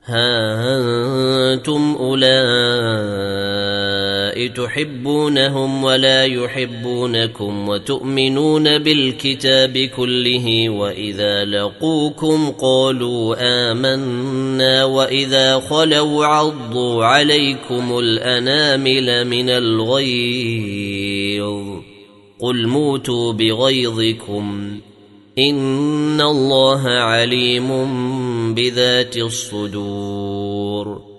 ها أنتم أولئك تحبونهم ولا يحبونكم وتؤمنون بالكتاب كله وإذا لقوكم قالوا آمنا وإذا خلوا عضوا عليكم الأنامل من الغيظ قل موتوا بغيظكم إن الله عليم بذات الصدور